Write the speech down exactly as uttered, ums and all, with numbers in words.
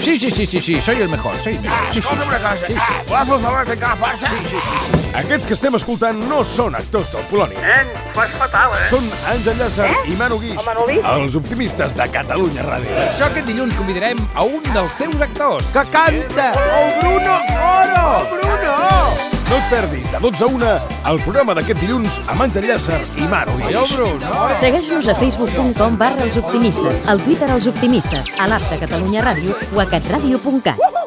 Sí, sí, sí, sí, sí, soy el mejor, soy el mejor. Ah, escolta'm una cosa. Sí. Ah, vols fer el favor de tancar la porta? Sí, sí, sí. Aquests que estem escoltant no són actors del Polònia. Nen, fas fatal, eh? Són Àngel Llàcer Eh? i Manu Guix, El Manu Guix? els optimistes de Catalunya Ràdio. Per això aquest dilluns convidarem a un dels seus actors. Que canta! El Bruno Oro! Bruno! No et perdis, de dotze a una, el programa d'aquest dilluns amb Àngel Llàcer i Manu Guix. Adéu, Bruno. Segueix-nos a facebook punt com barra els optimistes, al Twitter els optimistes, a l'app de Catalunya Ràdio o a catradio punt cat.